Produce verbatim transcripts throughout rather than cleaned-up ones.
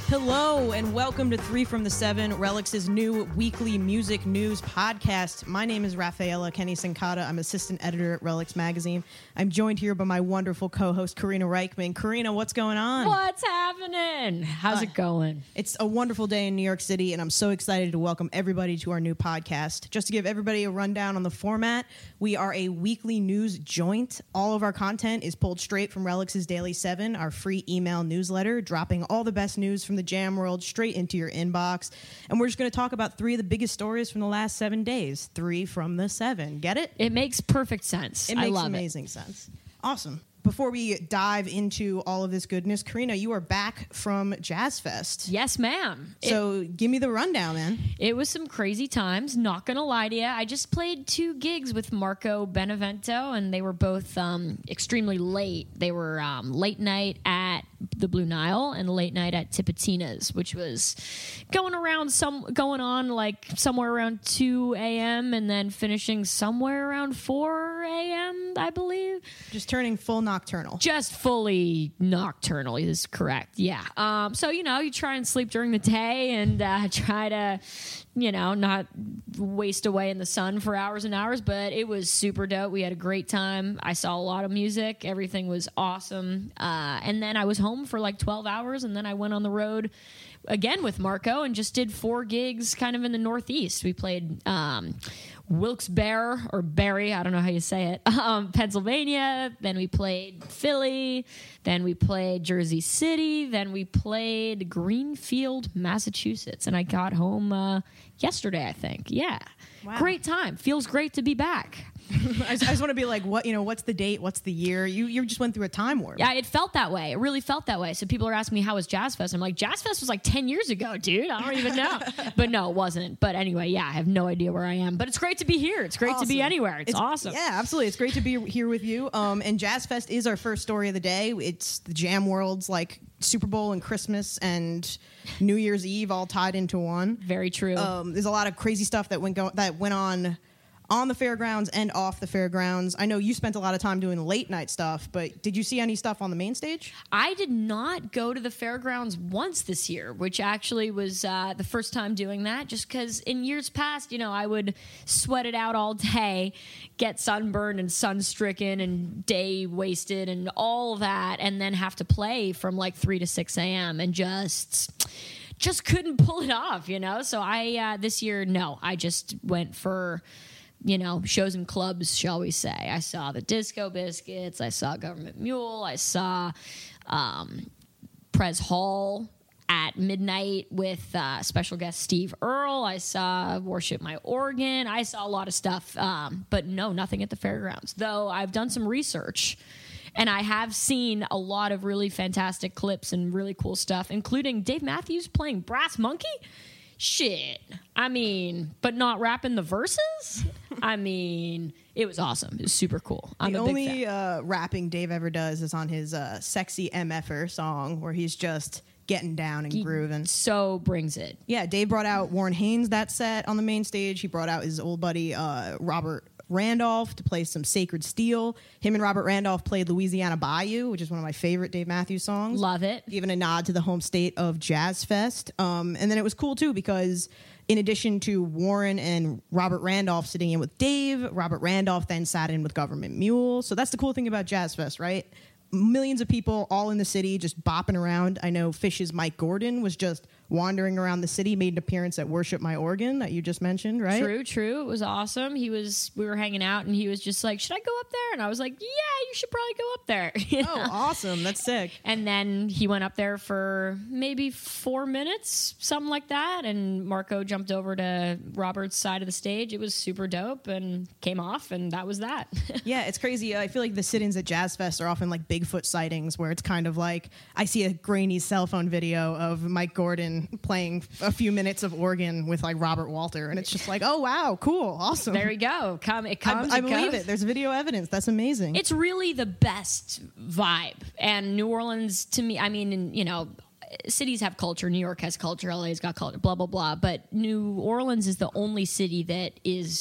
Hello and welcome to Three from the Seven, Relix's new weekly music news podcast. My name is Rafaela Kenny Sincata. I'm assistant editor at Relix Magazine. I'm joined here by my wonderful co-host Karina Reichman. Karina, what's going on? What's happening? How's uh, it going? It's a wonderful day in New York City, and I'm so excited to welcome everybody to our new podcast. Just to give everybody a rundown on the format, we are a weekly news joint. All of our content is pulled straight from Relix's Daily Seven, our free email newsletter, dropping all the best news from the jam world straight into your inbox. And we're just going to talk about three of the biggest stories from the last seven days. Three from the seven. Get it? It makes perfect sense. It makes I love amazing it. sense. Awesome. Before we dive into all of this goodness, Karina, you are back from Jazz Fest. Yes, ma'am. So it, give me the rundown, man. It was some crazy times, not going to lie to you. I just played two gigs with Marco Benevento, and they were both um, extremely late. They were um, late night at the Blue Nile and late night at Tipitina's, which was going around some going on like somewhere around two a.m. and then finishing somewhere around four a.m., I believe. Just turning full nocturnal. Just fully nocturnal is correct. Yeah. Um, so, you know, you try and sleep during the day and uh, try to, you know, not waste away in the sun for hours and hours, but it was super dope. We had a great time. I saw a lot of music. Everything was awesome. Uh, and then I was home for like twelve hours, and then I went on the road again with Marco and just did four gigs kind of in the Northeast. We played um, Wilkes-Barre or Barry, I don't know how you say it, um, Pennsylvania. Then we played Philly. Then we played Jersey City. Then we played Greenfield, Massachusetts. And I got home uh, yesterday, I think. Yeah. Wow. Great time. Feels great to be back. I just, just want to be like, what, you know, what's the date? What's the year? You you just went through a time warp. Yeah, it felt that way. It really felt that way. So people are asking me, how was Jazz Fest? I'm like, Jazz Fest was like ten years ago, dude. I don't even know. But no, it wasn't. But anyway, yeah, I have no idea where I am. But it's great to be here. It's great awesome. to be anywhere. It's, it's awesome. Yeah, absolutely. It's great to be here with you. Um, and Jazz Fest is our first story of the day. It's the jam world's like Super Bowl and Christmas and New Year's Eve all tied into one. Very true. Um, there's a lot of crazy stuff that went go- that went on on the fairgrounds and off the fairgrounds. I know you spent a lot of time doing late night stuff, but did you see any stuff on the main stage? I did not go to the fairgrounds once this year, which actually was uh, the first time doing that, just because in years past, you know, I would sweat it out all day, get sunburned and sun-stricken and day wasted and all that, and then have to play from like three to six a.m. and just... just couldn't pull it off, you know? So I, uh, this year, no, I just went for... you know, shows and clubs, shall we say. I saw the Disco Biscuits. I saw Government Mule. I saw um, Prez Hall at midnight with uh, special guest Steve Earle. I saw Worship My Organ. I saw a lot of stuff, um, but no, nothing at the fairgrounds. Though I've done some research, and I have seen a lot of really fantastic clips and really cool stuff, including Dave Matthews playing Brass Monkey. Shit. I mean, but not rapping the verses? I mean, it was awesome. It was super cool. I'm the a big only fan. Uh, rapping Dave ever does is on his uh, Sexy M F er song where he's just getting down and He grooving. So brings it. Yeah, Dave brought out Warren Haynes that set on the main stage. He brought out his old buddy uh, Robert Randolph to play some Sacred Steel. Him and Robert Randolph played Louisiana Bayou, which is one of my favorite Dave Matthews songs. Love it. Giving a nod to the home state of Jazz Fest. Um, and then it was cool, too, because in addition to Warren and Robert Randolph sitting in with Dave, Robert Randolph then sat in with Government Mule. So that's the cool thing about Jazz Fest, right? Millions of people all in the city just bopping around. I know Fish's Mike Gordon was just wandering around the city, made an appearance at Worship My Organ that you just mentioned, right? True, true. It was awesome. He was, we were hanging out and he was just like, should I go up there? And I was like, yeah, you should probably go up there. You know? Oh, awesome. That's sick. And then he went up there for maybe four minutes, something like that. And Marco jumped over to Robert's side of the stage. It was super dope and came off, and that was that. Yeah, it's crazy. I feel like the sit-ins at Jazz Fest are often like Bigfoot sightings, where it's kind of like I see a grainy cell phone video of Mike Gordon playing a few minutes of organ with like Robert Walter, and it's just like, oh wow, cool, awesome. There you go. Come, it comes. I, I it believe goes. it. There's video evidence. That's amazing. It's really the best vibe, and New Orleans to me. I mean, you know, cities have culture. New York has culture. L A's got culture. Blah blah blah. But New Orleans is the only city that is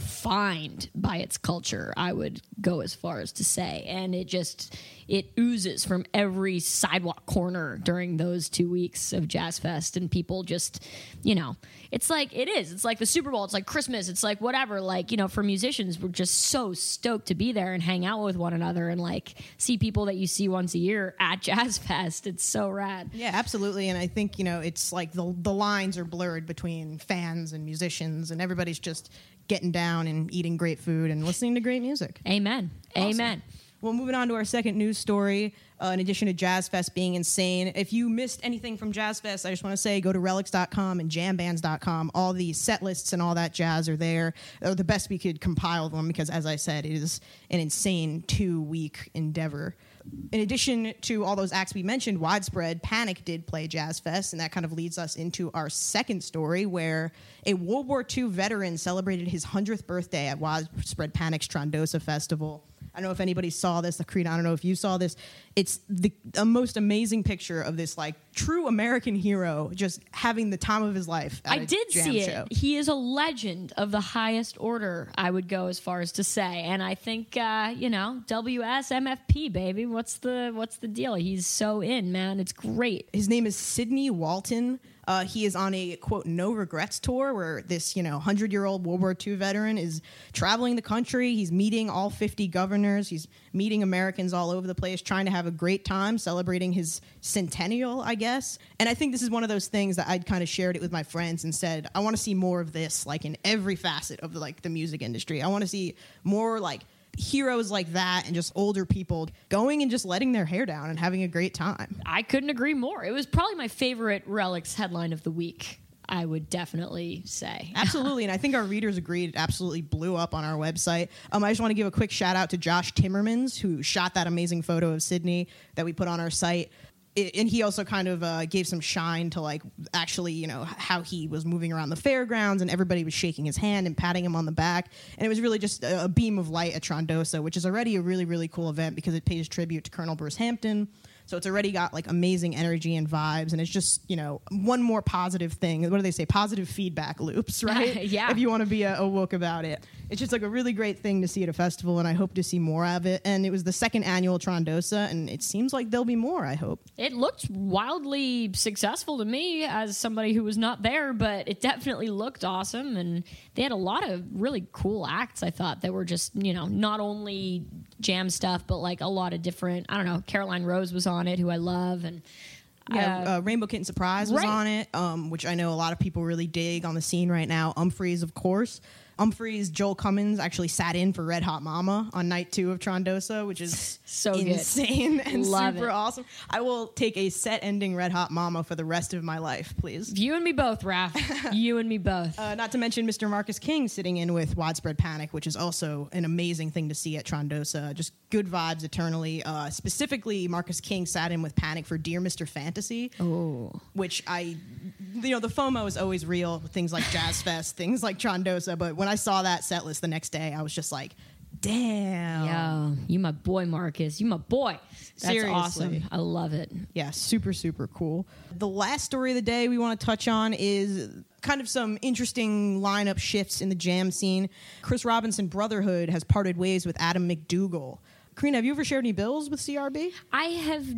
defined by its culture. I would go as far as to say, and it just it oozes from every sidewalk corner during those two weeks of Jazz Fest, and people just, you know, it's like it is. It's like the Super Bowl. It's like Christmas. It's like whatever. Like, you know, for musicians, we're just so stoked to be there and hang out with one another and like see people that you see once a year at Jazz Fest. It's so rad. Yeah, absolutely. And I think, you know, it's like the the lines are blurred between fans and musicians, and everybody's just getting down and eating great food and listening to great music. Amen. Awesome. Amen. Well, moving on to our second news story, uh, in addition to Jazz Fest being insane, if you missed anything from Jazz Fest, I just want to say go to relics dot com and jam bands dot com. All the set lists and all that jazz are there. They're the best we could compile them because, as I said, it is an insane two-week endeavor. In addition to all those acts we mentioned, Widespread Panic did play Jazz Fest, and that kind of leads us into our second story, where a World War Two veteran celebrated his hundredth birthday at Widespread Panic's Trondosa Festival. I don't know if anybody saw this. Creed, I don't know if you saw this. It's the, the most amazing picture of this like true American hero just having the time of his life at I a did jam see show. it. He is a legend of the highest order, I would go as far as to say. And I think, uh, you know, W S M F P, baby. What's the what's the deal? He's so in, man. It's great. His name is Sidney Walton. Uh, he is on a, quote, no regrets tour where this, you know, hundred-year-old World War Two veteran is traveling the country. He's meeting all fifty governors. He's meeting Americans all over the place, trying to have a great time, celebrating his centennial, I guess. And I think this is one of those things that I'd kind of shared it with my friends and said, I want to see more of this, like, in every facet of, like, the music industry. I want to see more, like, heroes like that and just older people going and just letting their hair down and having a great time. I couldn't agree more. It was probably my favorite Relics headline of the week, I would definitely say. Absolutely, and I think our readers agreed. It absolutely blew up on our website. Um, I just want to give a quick shout out to Josh Timmermans, who shot that amazing photo of Sydney that we put on our site. It, and he also kind of uh, gave some shine to, like, actually, you know, how he was moving around the fairgrounds and everybody was shaking his hand and patting him on the back. And it was really just a, a beam of light at Trondosa, which is already a really, really cool event because it pays tribute to Colonel Bruce Hampton. So it's already got, like, amazing energy and vibes, and it's just, you know, one more positive thing. What do they say? Positive feedback loops, right? Yeah. If you want to be a, a wook about it. It's just, like, a really great thing to see at a festival, and I hope to see more of it. And it was the second annual Trondosa, and it seems like there'll be more, I hope. It looked wildly successful to me as somebody who was not there, but it definitely looked awesome, and they had a lot of really cool acts, I thought, that were just, you know, not only jam stuff, but, like, a lot of different, I don't know, Caroline Rose was on it, who I love, and Yeah, uh, uh, Rainbow Kitten Surprise was right. on it, um, which I know a lot of people really dig on the scene right now. Umphreys, of course. Umphreys, Joel Cummins actually sat in for Red Hot Mama on night two of Trondosa, which is so insane good. and Love super it. awesome. I will take a set-ending Red Hot Mama for the rest of my life, please. You and me both, Raph. You and me both. Uh, not to mention Mister Marcus King sitting in with Widespread Panic, which is also an amazing thing to see at Trondosa. Just good vibes eternally. Uh, specifically, Marcus King sat in with Panic for Dear Mister Fantasy, Oh. which I, you know, the FOMO is always real with things like Jazz Fest, things like Trondosa. But when I saw that set list the next day, I was just like, damn. Yo, you my boy, Marcus. You my boy. That's Seriously. awesome. I love it. Yeah, super, super cool. The last story of the day we want to touch on is kind of some interesting lineup shifts in the jam scene. Chris Robinson Brotherhood has parted ways with Adam McDougall. Karina, have you ever shared any bills with C R B? I have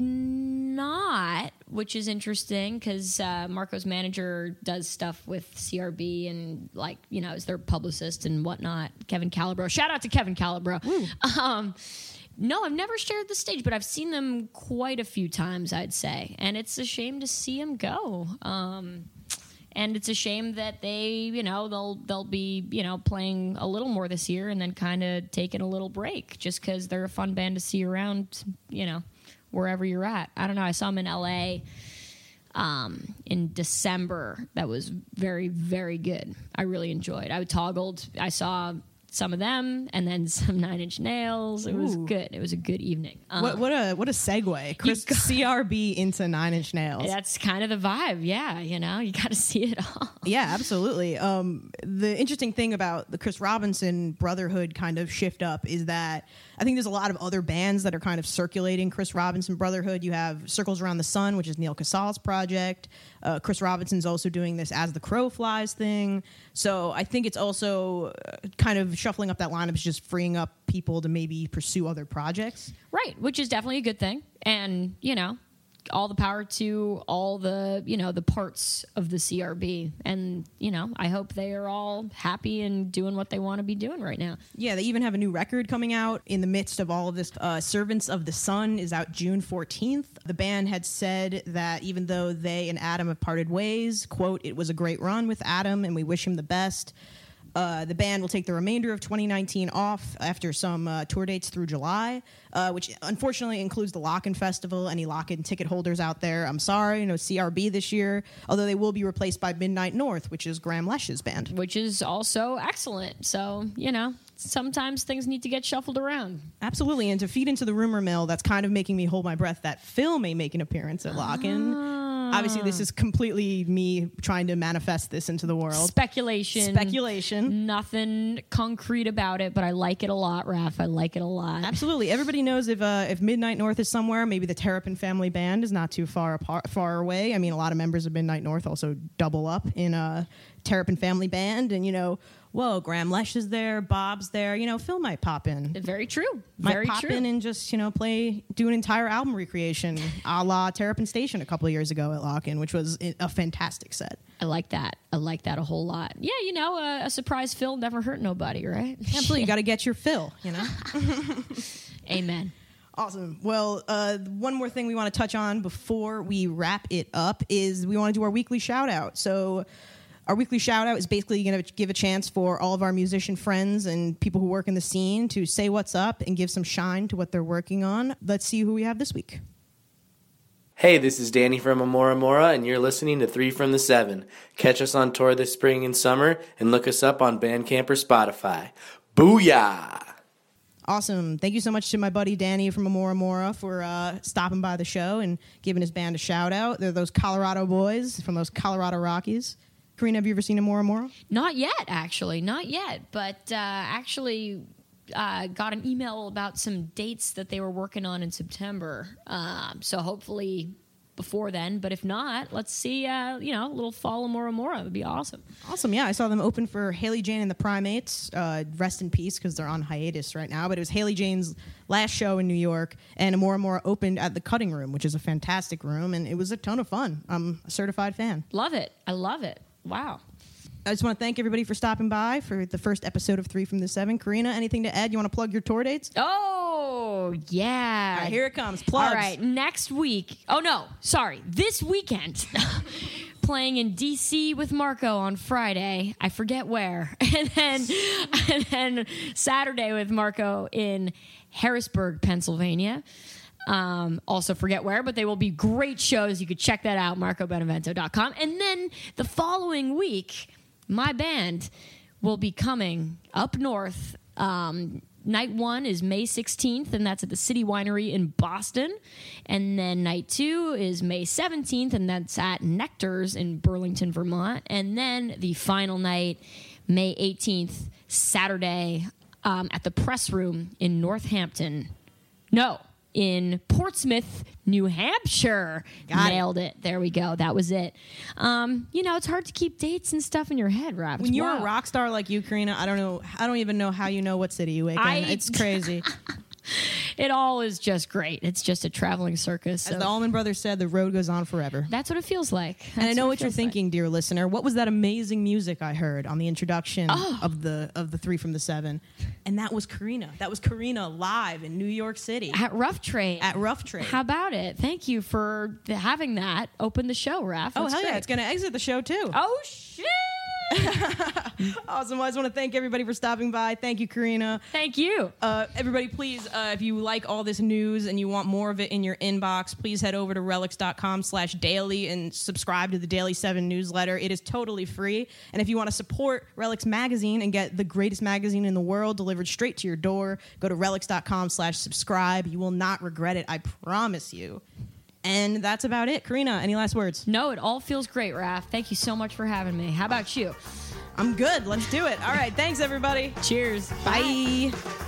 not, which is interesting because uh, Marco's manager does stuff with C R B and, like, you know, is their publicist and whatnot. Kevin Calabro. Shout out to Kevin Calabro. Um, no, I've never shared the stage, but I've seen them quite a few times, I'd say. And it's a shame to see them go. Um, and it's a shame that they, you know, they'll they'll be, you know, playing a little more this year and then kind of taking a little break just because they're a fun band to see around, you know, wherever you're at. I don't know. I saw them in L A um, in December. That was very, very good. I really enjoyed. I toggled. I saw some of them, and then some Nine Inch Nails. It was Ooh. good. It was a good evening. Um, What, what a what a segue, Chris, You- C R B into Nine Inch Nails. That's kind of the vibe. Yeah, you know, you got to see it all. Yeah, absolutely. Um, the interesting thing about the Chris Robinson Brotherhood kind of shift up is that I think there's a lot of other bands that are kind of circulating Chris Robinson Brotherhood. You have Circles Around the Sun, which is Neil Casal's project. Uh, Chris Robinson's also doing this As the Crow Flies thing. So I think it's also uh, kind of shuffling up that lineup, is just freeing up people to maybe pursue other projects. Right, which is definitely a good thing. And, you know, all the power to all the, you know, the parts of the C R B. And, you know, I hope they are all happy and doing what they want to be doing right now. Yeah, they even have a new record coming out in the midst of all of this. Uh, Servants of the Sun is out June fourteenth. The band had said that even though they and Adam have parted ways, quote, "It was a great run with Adam and we wish him the best." Uh, the band will take the remainder of twenty nineteen off after some uh, tour dates through July, uh, which unfortunately includes the Lock-In Festival. Any Lock-In ticket holders out there, I'm sorry, no C R B this year, although they will be replaced by Midnight North, which is Graham Lesh's band. Which is also excellent. So, you know, sometimes things need to get shuffled around. Absolutely, and to feed into the rumor mill, that's kind of making me hold my breath that Phil may make an appearance at Lock-In. Ah. Obviously, this is completely me trying to manifest this into the world. Speculation. Speculation. Nothing concrete about it, but I like it a lot, Raph. I like it a lot. Absolutely. Everybody knows if uh, if Midnight North is somewhere, maybe the Terrapin Family Band is not too far apart, far away. I mean, a lot of members of Midnight North also double up in a Terrapin Family Band, and you know, whoa, Graham Lesh is there, Bob's there. You know, Phil might pop in. Very true. Might Very pop true. in and just, you know, play, do an entire album recreation a la Terrapin Station a couple of years ago at Lock-In, which was a fantastic set. I like that. I like that a whole lot. Yeah, you know, a, a surprise Phil never hurt nobody, right? Absolutely. You got to get your Phil, you know? Amen. Awesome. Well, uh, one more thing we want to touch on before we wrap it up is we want to do our weekly shout out. So our weekly shout out is basically going to give a chance for all of our musician friends and people who work in the scene to say what's up and give some shine to what they're working on. Let's see who we have this week. Hey, this is Danny from Amora Mora, and you're listening to Three from the Seven. Catch us on tour this spring and summer, and look us up on Bandcamp or Spotify. Booyah! Awesome. Thank you so much to my buddy Danny from Amora Mora for uh, stopping by the show and giving his band a shout out. They're those Colorado boys from those Colorado Rockies. Karina, have you ever seen Amora Mora? Not yet, actually. Not yet. But uh, actually uh, got an email about some dates that they were working on in September. Um, so hopefully before then. But if not, let's see, uh, you know, a little fall of Mora Mora would be awesome. Awesome. Yeah, I saw them open for Haley Jane and the Primates. Uh, rest in peace because they're on hiatus right now. But it was Haley Jane's last show in New York, and Amora Mora opened at the Cutting Room, which is a fantastic room, and it was a ton of fun. I'm a certified fan. Love it. I love it. Wow. I just want to thank everybody for stopping by for the first episode of Three from the Seven. Karina, anything to add? You want to plug your tour dates? Oh, yeah. All right, here it comes. Plugs. All right, next week. Oh, no, sorry. This weekend. Playing in D C with Marco on Friday. I forget where. And then, and then Saturday with Marco in Harrisburg, Pennsylvania. Um, also forget where, but they will be great shows. You could check that out, marco benevento dot com. And then the following week, my band will be coming up north. Um, night one is May sixteenth, and that's at the City Winery in Boston. And then night two is May seventeenth, and that's at Nectar's in Burlington, Vermont. And then the final night, May eighteenth, Saturday, um, at the Press Room in Northampton. No. In Portsmouth, New Hampshire. Got Nailed it. it. There we go. That was it. Um, you know, it's hard to keep dates and stuff in your head, Rob. When you're a rock star like you, Karina, I don't know. I don't even know how you know what city you wake I- in. It's crazy. It all is just great. It's just a traveling circus. As of- the Allman Brothers said, the road goes on forever. That's what it feels like. And I That's know it what you're feels like. thinking, dear listener. What was that amazing music I heard on the introduction Oh. of the of the Three from the Seven? And that was Karina. That was Karina live in New York City At Rough Trade. at Rough Trade. How about it? Thank you for th- having that open the show, Raph. oh That's hell yeah! great. It's gonna exit the show too. Oh, shit! Awesome. Well, I just want to thank everybody for stopping by. Thank you, Karina. Thank you. Uh, everybody, please, uh, if you like all this news and you want more of it in your inbox, please head over to relics.com slash daily and subscribe to the Daily seven newsletter. It is totally free. And if you want to support Relics Magazine and get the greatest magazine in the world delivered straight to your door, go to relics.com slash subscribe. You will not regret it. I promise you. And that's about it. Karina, any last words? No, it all feels great, Raph. Thank you so much for having me. How about you? I'm good. Let's do it. All right. Thanks, everybody. Cheers. Bye. Bye.